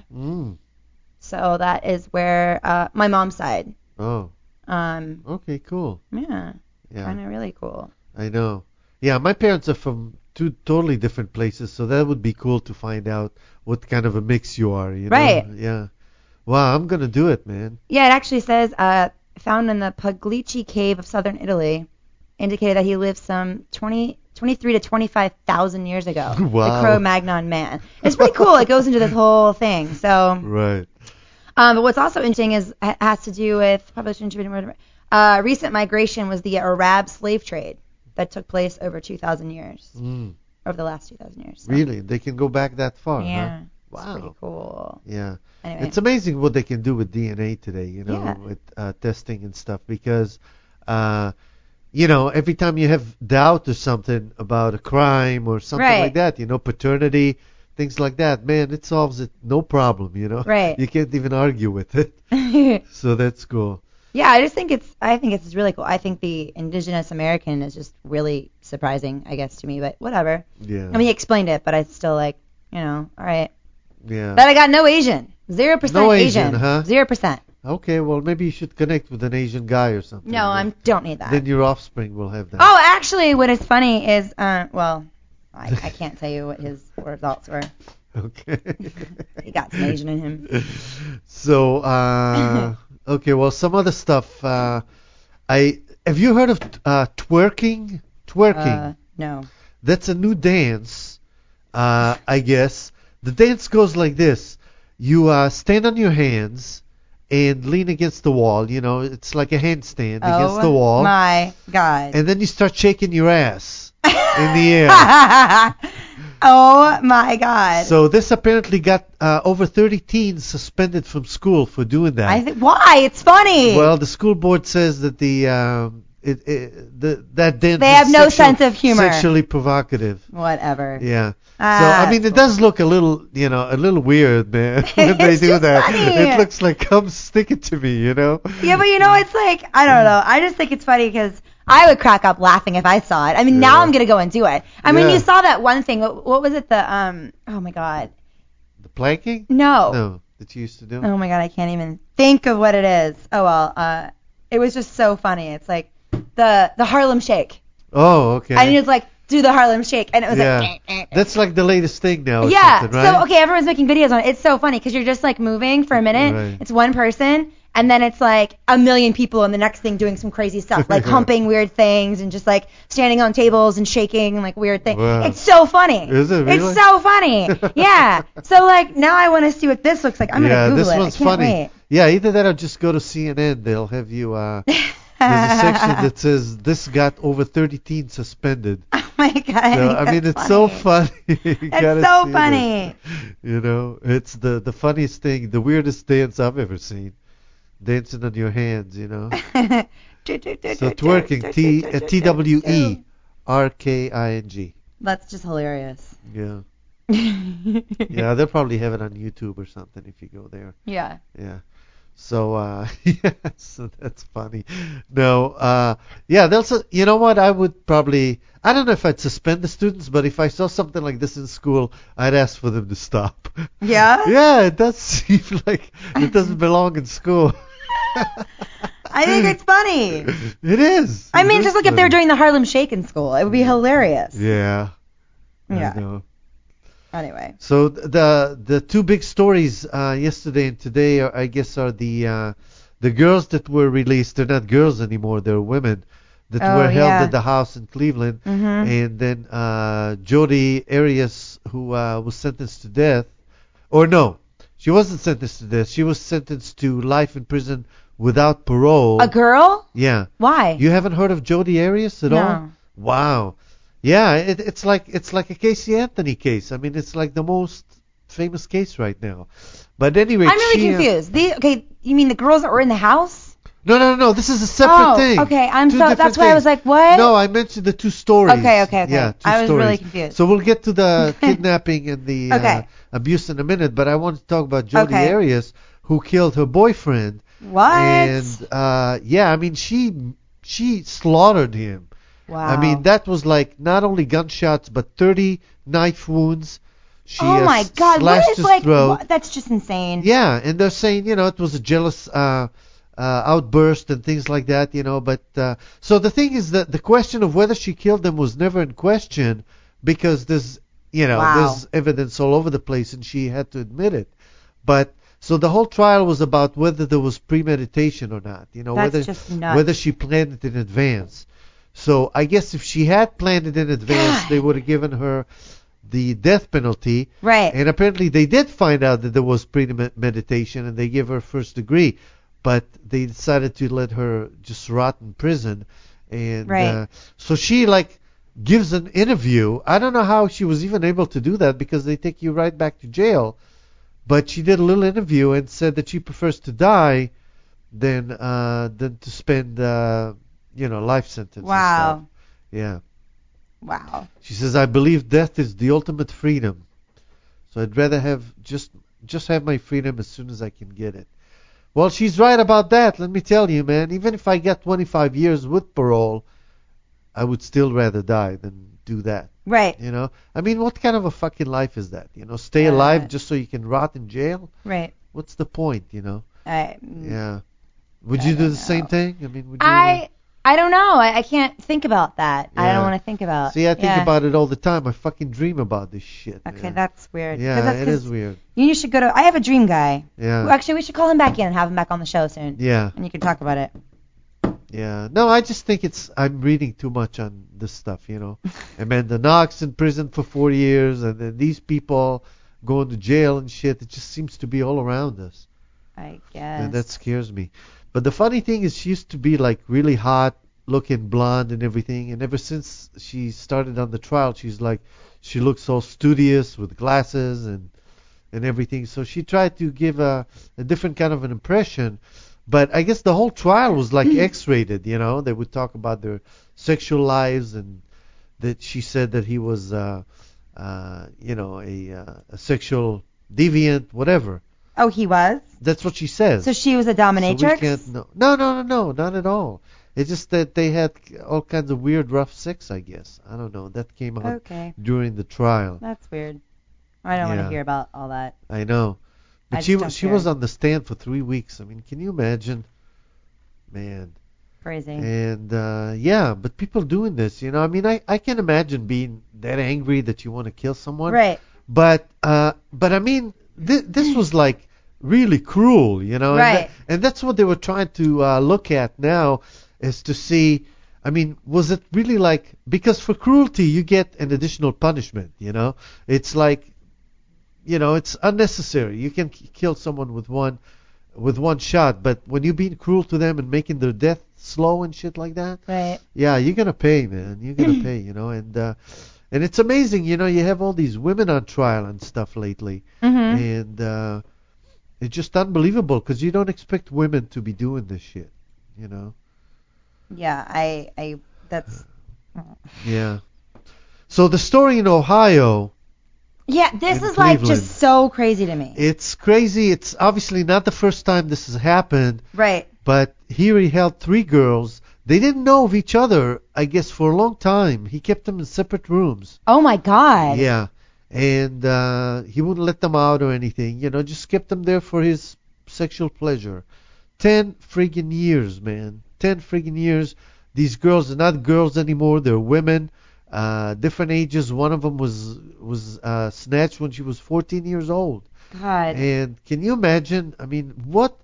So that is where my mom's side.
Oh. Okay, cool.
Yeah. Kind of really cool.
I know. Yeah, my parents are from two totally different places, so that would be cool to find out what kind of a mix you are,
Right.
Yeah. Wow, I'm going to do it, man.
Yeah, it actually says found in the Pugliese cave of southern Italy, indicated that he lived some 23 to 25,000 years ago.
Wow.
The Cro-Magnon man. It's pretty cool. It goes into this whole thing. So.
Right.
But what's also interesting has to do with recent migration was the Arab slave trade that took place over 2,000 years. Over the last 2,000 years. So.
Really? They can go back that far,
Yeah.
huh? Wow.
It's pretty cool.
Yeah.
Anyway.
It's amazing what they can do with DNA today, with testing and stuff, because, every time you have doubt or something about a crime or something like that, paternity, things like that, man, it solves it no problem,
Right.
You can't even argue with it. So that's cool.
Yeah, I think it's really cool. I think the indigenous American is just really surprising, I guess, to me, but whatever.
Yeah.
I mean, he explained it, but I still all right.
Yeah.
But I got no Asian. 0%
no
Asian.
Huh?
0%.
Okay, well, maybe you should connect with an Asian guy or something.
No, I don't need that.
Then your offspring will have that.
Oh, actually, what is funny is, I can't tell you what his results were.
Okay.
He got some Asian in him.
So, okay, well, some other stuff. Have you heard of twerking? Twerking.
No.
That's a new dance, I guess. The dance goes like this. You stand on your hands and lean against the wall. It's like a handstand against the wall.
Oh, my God.
And then you start shaking your ass in the air.
Oh, my God.
So this apparently got over 30 teens suspended from school for doing that.
Why? It's funny.
Well, the school board says that that dance
they have no sense of humor.
Sexually provocative.
Whatever.
Yeah. So I mean, it does look a little weird, man, when they do that.
Funny.
It looks like come stick it to me,
Yeah, but it's like I don't know. I just think it's funny because I would crack up laughing if I saw it. I mean, now I'm gonna go and do it. I mean, you saw that one thing. What was it? Oh my God.
The planking?
No.
That you used to do.
Oh my God, I can't even think of what it is. Oh well. It was just so funny. It's like the Harlem Shake.
Oh, okay.
And he was like, do the Harlem Shake, and it was like.
That's like the latest thing now. Or
yeah.
something, right?
So okay, everyone's making videos on it. It's so funny because you're just like moving for a minute.
Right.
It's one person, and then it's like a million people in the next thing doing some crazy stuff, like humping weird things and just like standing on tables and shaking and like weird things.
Wow.
It's so funny.
Is it really?
It's so funny. Yeah. So like now I want to see what this looks like. I'm gonna Google
this
it.
one's
I can't
funny.
wait.
Yeah, either that or just go to CNN. They'll have you. There's a section that says this got over 30 teens suspended.
Oh my god.
So, I mean, it's so funny.
It's so funny.
You know, it's the funniest thing, the weirdest dance I've ever seen. Dancing on your hands, you know. So twerking, TWERKING.
That's just hilarious.
Yeah. Yeah, they'll probably have it on YouTube or something if you go there.
Yeah.
Yeah. So, yeah, so that's funny. No, yeah, you know what, I would probably, I don't know if I'd suspend the students, but if I saw something like this in school, I'd ask for them to stop.
Yeah?
Yeah, it does seem like it doesn't belong in school.
I think it's funny.
It is.
I mean,
It is
just like if they were doing the Harlem Shake in school, it would be hilarious.
Yeah.
Yeah.
I know.
Anyway.
So the two big stories yesterday and today, I guess, are the girls that were released. They're not girls anymore; they're women that were held at the house in Cleveland.
Mm-hmm.
And then Jodi Arias, who was sentenced to death, or no, she wasn't sentenced to death. She was sentenced to life in prison without parole.
A girl?
Yeah.
Why?
You haven't heard of Jodi Arias at all?
No.
Wow. Yeah, it's like a Casey Anthony case. I mean, it's like the most famous case right now. But anyway,
I'm really confused. You mean the girls that were in the house?
No. This is a separate thing.
Okay.
things.
That's why I was like, what?
No, I mentioned the two stories.
Okay.
Yeah,
I was
stories.
really confused.
So we'll get to the kidnapping and the abuse in a minute. But I want to talk about Jodi Arias, who killed her boyfriend.
What?
And yeah, I mean, she slaughtered him.
Wow.
I mean, that was like not only gunshots, but 30 knife wounds. She
oh my God!
slashed
What is
his
like?
throat.
That's just insane.
Yeah, and they're saying, it was a jealous outburst and things like that, But so the thing is that the question of whether she killed them was never in question because there's, there's evidence all over the place, and she had to admit it. But so the whole trial was about whether there was premeditation or not.
That's just nuts.
Whether she planned it in advance. So I guess if she had planned it in advance, they would have given her the death penalty.
Right.
And apparently they did find out that there was premeditation, and they gave her first degree. But they decided to let her just rot in prison. And so she gives an interview. I don't know how she was even able to do that because they take you right back to jail. But she did a little interview and said that she prefers to die than to spend life sentence.
Wow.
And stuff. Yeah.
Wow.
She says, I believe death is the ultimate freedom. So I'd rather have just have my freedom as soon as I can get it. Well, she's right about that. Let me tell you, man. Even if I get 25 years with parole, I would still rather die than do that.
Right.
I mean, what kind of a fucking life is that? Stay alive just so you can rot in jail?
Right.
What's the point, Yeah. Would
I
you do
don't
the
know.
same thing? I mean, would you?
I don't know. I can't think about that. I
Yeah.
don't want to think about.
See, I think about it all the time. I fucking dream about this shit.
Okay,
man.
that's weird.
Yeah, it is weird.
You should go to. I have a dream guy.
Yeah.
Actually, we should call him back in and have him back on the show soon.
Yeah.
And you can talk about it.
Yeah. No, I just think I'm reading too much on this stuff, Amanda Knox in prison for 4 years, and then these people going to jail and shit. It just seems to be all around us.
I guess.
And that scares me. But the funny thing is she used to be really hot, looking blonde and everything, and ever since she started on the trial, she looks all studious with glasses and everything. So she tried to give a different kind of an impression. But I guess the whole trial was X-rated, They would talk about their sexual lives, and that she said that he was, a sexual deviant, whatever.
Oh, he was?
That's what she says.
So she was a dominatrix?
So no, not at all. It's just that they had all kinds of weird, rough sex, I guess. I don't know. That came out during the trial.
That's weird. I don't want to hear about all that.
I know. But she was on the stand for 3 weeks. I mean, can you imagine? Man.
Crazy.
And, but people doing this, I mean, I can imagine being that angry that you want to kill someone.
Right.
But I mean, this was really cruel, you know.
Right.
And that's what they were trying to look at now, is to see, I mean, was it really like, because for cruelty you get an additional punishment, you know. It's like, you know, it's unnecessary. You can kill someone with one shot, but when you're being cruel to them and making their death slow and shit like that,
Right.
yeah, you're gonna pay, man. You're gonna pay, you know. And it's amazing, you know. You have all these women on trial and stuff lately, and it's just unbelievable because you don't expect women to be doing this shit, you know.
Yeah, I that's.
Yeah. So the story in Ohio.
Yeah, this
in
is like
Cleveland.
just so crazy to me.
It's crazy. It's obviously not the first time this has happened.
Right.
But here he held 3 girls. They didn't know of each other, I guess, for a long time. He kept them in separate rooms.
Oh my God.
Yeah. And he wouldn't let them out or anything. You know, just kept them there for his sexual pleasure. 10 friggin' years, man. 10 friggin' years. These girls are not girls anymore. They're women. Different ages. One of them was snatched when she was 14 years old.
God.
And can you imagine? I mean,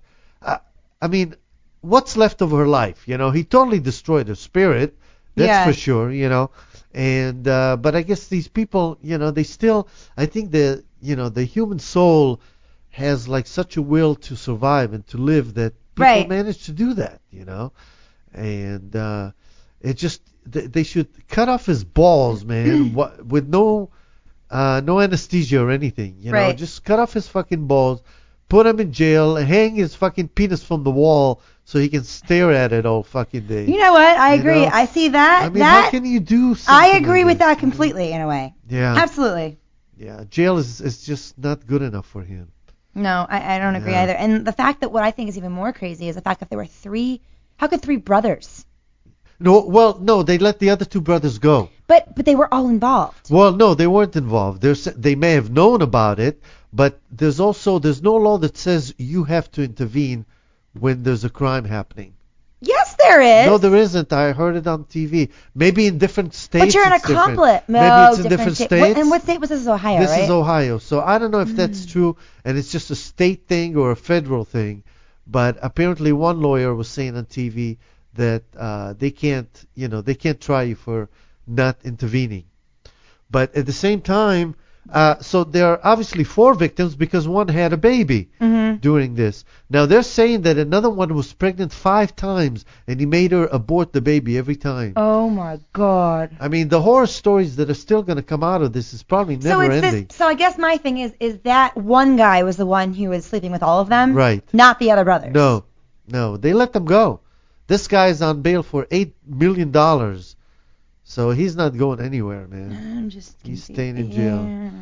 what's left of her life? You know, he totally destroyed her spirit. That's for sure. You know, and but I guess these people, you know, they still. I think the human soul has like such a will to survive and to live that people manage to do that. You know, and it just. They should cut off his balls, man, with no anesthesia or anything. You know, just cut off his fucking balls, put him in jail, hang his fucking penis from the wall so he can stare at it all fucking day.
You know what? I agree.
Know?
I see that.
I mean, how can you do something
I agree
like
with
this?
that completely in a way.
Yeah.
Absolutely.
Yeah, jail is just not good enough for him.
No, I don't agree either. And the fact that what I think is even more crazy is the fact that there were 3. How could 3 brothers?
No, they let the other 2 brothers go.
But they were all involved.
Well, no, they weren't involved. They may have known about it, but there's no law that says you have to intervene when there's a crime happening.
Yes, there is.
No, there isn't. I heard it on TV. Maybe in different states.
But you're an accomplice.
Maybe it's in different states.
And what state was this? Ohio,
This
right?
is Ohio. So I don't know if that's true, and it's just a state thing or a federal thing. But apparently, one lawyer was saying on TV that they can't try you for not intervening. But at the same time, so there are obviously 4 victims because one had a baby during this. Now they're saying that another one was pregnant 5 times and he made her abort the baby every time.
Oh my God.
I mean, the horror stories that are still going to come out of this is probably never ending.
So I guess my thing is that one guy was the one who was sleeping with all of them?
Right.
Not the other brothers.
No, they let them go. This guy's on bail for $8 million. So he's not going anywhere, man. He's staying in jail.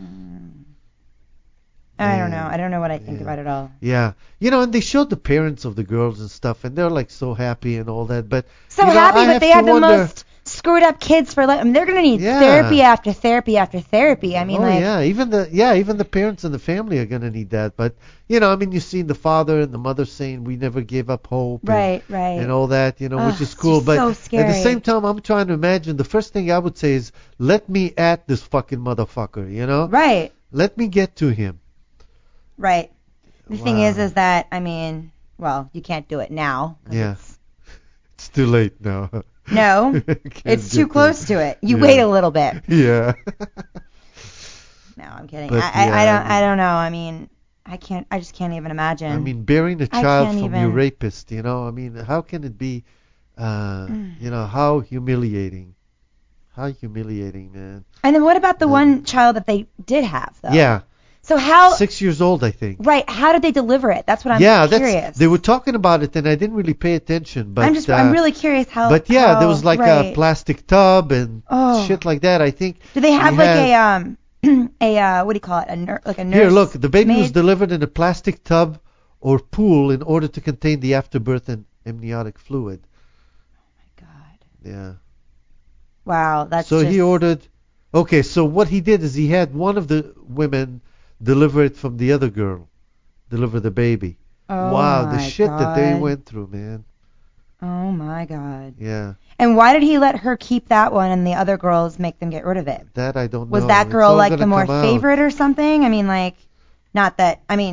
I don't know. I don't know what I think about it all.
Yeah. You know, and they showed the parents of the girls and stuff, and they're like so happy and all that. But
happy, but they have the most screwed up kids for life. I mean, they're gonna need therapy after therapy after therapy. I mean,
even the parents and the family are gonna need that. But you know, I mean, you've seen the father and the mother saying we never gave up hope, and all that, you know, which is cool. But
so scary.
At the same time, I'm trying to imagine. The first thing I would say is, let me at this fucking motherfucker, you know?
Right.
Let me get to him.
Right. The thing is that I mean, well, you can't do it now.
Yeah. It's too late now.
No, it's too close to it. You wait a little bit.
Yeah.
No, I'm kidding.
But,
I don't know. I mean, I just can't even imagine.
I mean, bearing a child from your rapist, you know, I mean, how can it be, you know, how humiliating. How humiliating, man.
And then what about the one child that they did have, though?
Yeah.
So how?
6 years old, I think.
Right. How did they deliver it? That's what I'm curious.
They were talking about it, and I didn't really pay attention. But
I'm really curious how.
But there was like a plastic tub and shit like that. I think.
Do they have a what do you call it? Like a nurse.
Here, look. The baby was delivered in a plastic tub or pool in order to contain the afterbirth and amniotic fluid.
Oh my God.
Yeah.
Wow, that's.
So he ordered. Okay, so what he did is he had one of the women deliver it from the other girl, deliver the baby.
Oh
wow, the
my
shit
God.
that they went through, man.
Oh my God.
Yeah.
And why did he let her keep that one and the other girls make them get rid of it?
That I don't know.
Was that girl like the more favorite or something? I mean, like, not that. I mean,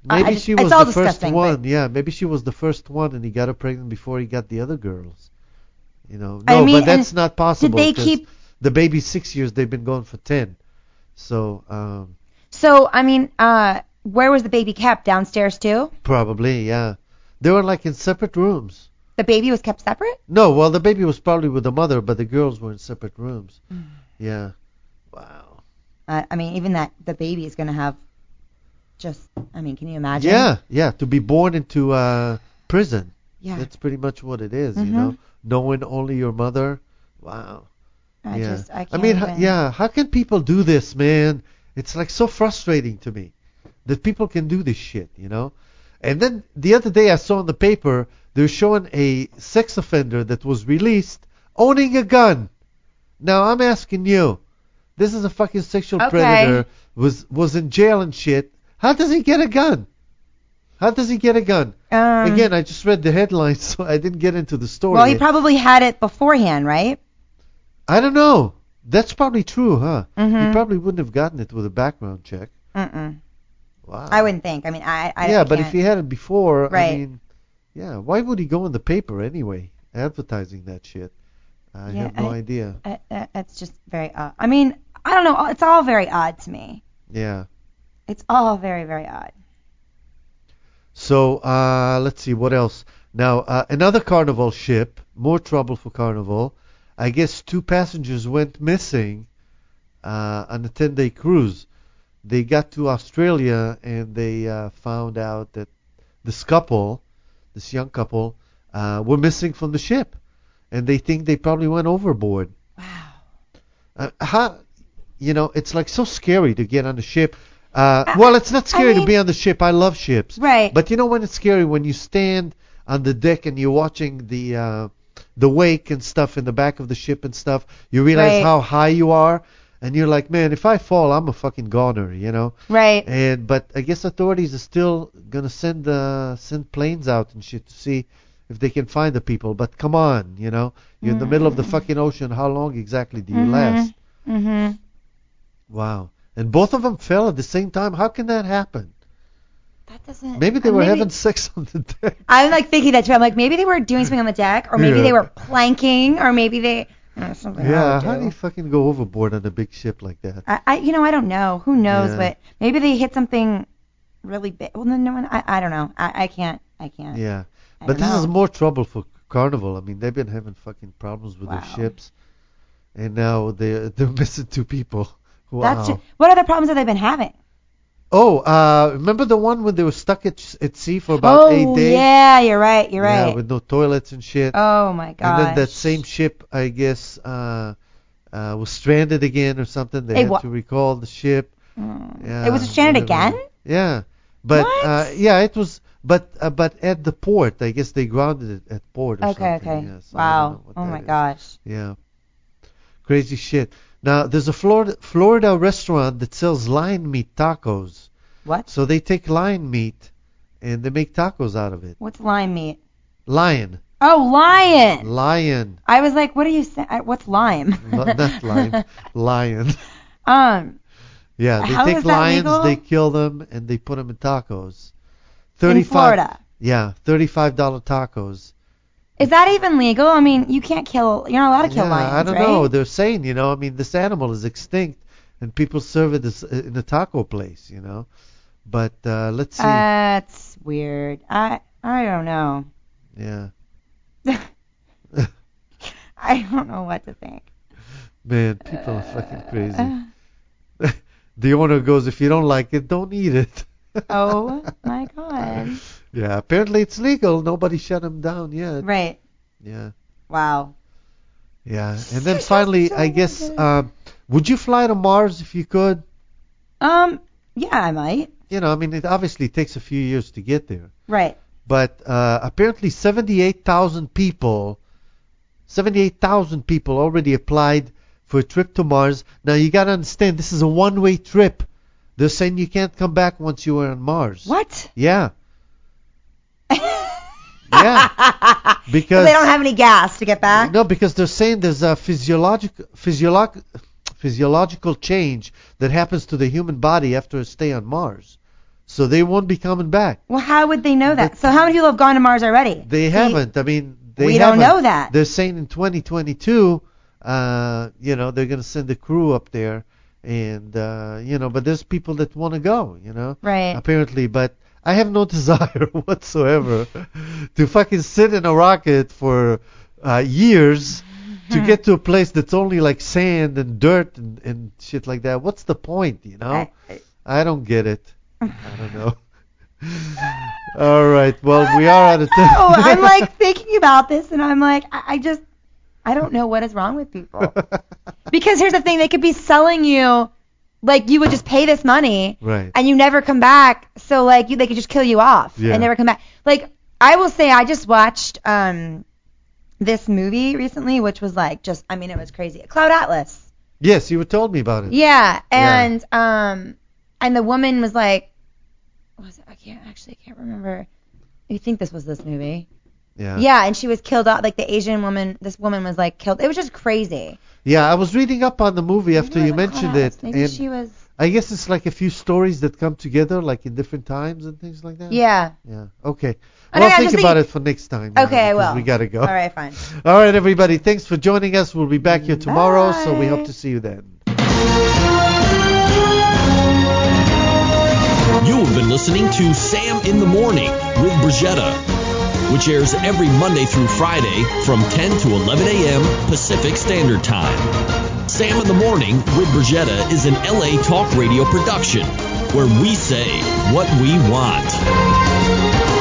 Maybe she was
it's all
the first
disgusting,
one.
but-
Yeah, maybe she was the first one, and he got her pregnant before he got the other girls. You know,
I
no,
mean,
but that's
and
not possible.
Did they
'cause
keep?
the baby's 6 years? They've been going for 10. So
So I mean, where was the baby kept? Downstairs too?
probably, yeah. They were like in separate rooms.
The baby was kept separate?
No, well, the baby was probably with the mother, but the girls were in separate rooms. Yeah. Wow.
I mean, even that the baby is gonna have just. I mean, can you imagine?
Yeah. To be born into prison.
Yeah.
That's pretty much what it is, you know. Knowing only your mother. Wow.
I can't
mean,
even.
how can people do this, man? It's like so frustrating to me that people can do this shit, you know. And then the other day I saw in the paper they're showing a sex offender that was released owning a gun. Now I'm asking you, this is a fucking sexual predator, was in jail and shit. How does he get a gun? How does he get a gun? Again, I just read the headlines, so I didn't get into the story.
Well, he probably had it beforehand, right?
I don't know. That's probably true, huh?
Mhm.
He probably wouldn't have gotten it with a background check.
Mm-mm.
Wow.
I wouldn't think. I mean, I
Yeah, but
can't.
if he had it before, I
Right.
mean, yeah, why would he go in the paper anyway, advertising that shit? I
Yeah,
have no idea.
It's just very odd. I mean, I don't know. It's all very odd to me.
Yeah.
It's all very, very odd.
So, let's see, what else? Now, another Carnival ship, more trouble for Carnival. I guess 2 passengers went missing on a 10-day cruise. They got to Australia and they found out that this young couple, were missing from the ship. And they think they probably went overboard.
Wow.
It's like so scary to get on the ship. Well, it's not scary to be on the ship. I love ships.
Right.
But you know when it's scary? When you stand on the deck and you're watching the wake and stuff in the back of the ship and stuff. You realize
Right.
how high you are. And you're like, man, if I fall, I'm a fucking goner, you know?
Right.
But I guess authorities are still going to send planes out and shit to see if they can find the people. But come on, you know? You're in the middle of the fucking ocean. How long exactly do you last?
Mm-hmm.
Wow. And both of them fell at the same time. How can that happen?
That doesn't.
Maybe they were having sex on the deck.
I'm like thinking that too. I'm like, maybe they were doing something on the deck, or maybe
Yeah.
they were planking, or maybe they. Something I
Yeah,
would
how
do.
do you fucking go overboard on a big ship like that?
I don't know. Who knows?
Yeah.
But maybe they hit something really big. Well, no one. I don't know. I can't.
Yeah.
I
But
don't
this is
know.
more trouble for Carnival. I mean, they've been having fucking problems with their
Wow.
ships. And now they're missing 2 people. Wow.
That's what other problems have they been having?
Oh, remember the one when they were stuck at sea for about 8 days?
Yeah, you're right. You're
Yeah,
right.
with no toilets and shit.
Oh my god.
And then that same ship, I guess, was stranded again or something. They
It
had
wa-
to recall the ship. Yeah,
It was stranded
whatever.
again?
Yeah, but
What?
yeah, it was. But at the port, I guess they grounded it at port or
Okay.
something.
Okay.
Yeah, so I don't
Wow.
know what
Oh
that
my
is.
gosh.
Yeah. Crazy shit. Now, there's a Florida restaurant that sells lion meat tacos.
What?
So they take lion meat and they make tacos out of it.
What's lime meat?
Lion.
Oh, lion.
Lion.
I was like, what do you say? What's lime?
Not lion. Lion. Yeah, they
How
take
is that
lions,
legal?
they kill them, and they put them in tacos.
In Florida.
Yeah, $35 tacos.
Is that even legal? I mean, you can't kill. You're not allowed to kill
Yeah,
lions,
I don't
right?
know. They're saying, I mean, this animal is extinct, and people serve it in a taco place, But let's see.
That's weird. I don't know.
Yeah.
I don't know what to think.
Man, people are fucking crazy. The owner goes, if you don't like it, don't eat it.
Oh my god.
Yeah, apparently it's legal. Nobody shut him down yet.
Right.
Yeah.
Wow.
Yeah. And then finally, I guess, would you fly to Mars if you could?
Yeah, I might.
I mean, it obviously takes a few years to get there.
Right.
But apparently 78,000 people already applied for a trip to Mars. Now, you got to understand, this is a one-way trip. They're saying you can't come back once you are on Mars.
What?
Yeah. Yeah. Because
they don't have any gas to get back?
No, because they're saying there's a physiological change that happens to the human body after a stay on Mars. so they won't be coming back.
Well, how would they know that? So how many people have gone to Mars already?
They haven't. I mean,
we don't know that.
They're saying in 2022, they're going to send a crew up there, and but there's people that want to go,
right?
Apparently, but I have no desire whatsoever to fucking sit in a rocket for years to get to a place that's only like sand and dirt and shit like that. What's the point, I don't get it. I don't know. All right. Well, we are out of time.
Oh, I'm like thinking about this, and I'm like, I don't know what is wrong with people. Because here's the thing, they could be selling you, like, you would just pay this money,
right,
and you never come back, so, like, they could just kill you off and never come back. Like, I will say I just watched this movie recently, which was, like, it was crazy. Cloud Atlas.
Yes, you told me about it.
Yeah, and the woman was like, I can't remember. You think this was this movie?
Yeah.
Yeah, and she was killed off. Like the Asian woman, this woman was like killed. It was just crazy.
Yeah, I was reading up on the movie after you mentioned it.
Maybe
and
she was.
I guess it's like a few stories that come together, like in different times and things like that.
Yeah.
Yeah. Okay. Well, I'll think about it for next time.
Okay, I will.
We gotta go.
All right, fine.
All right, everybody. Thanks for joining us. We'll be back here tomorrow, so we hope to see you then.
You have been listening to Sam in the Morning with Brigetta, which airs every Monday through Friday from 10 to 11 a.m. Pacific Standard Time. Sam in the Morning with Brigetta is an LA Talk Radio production where we say what we want.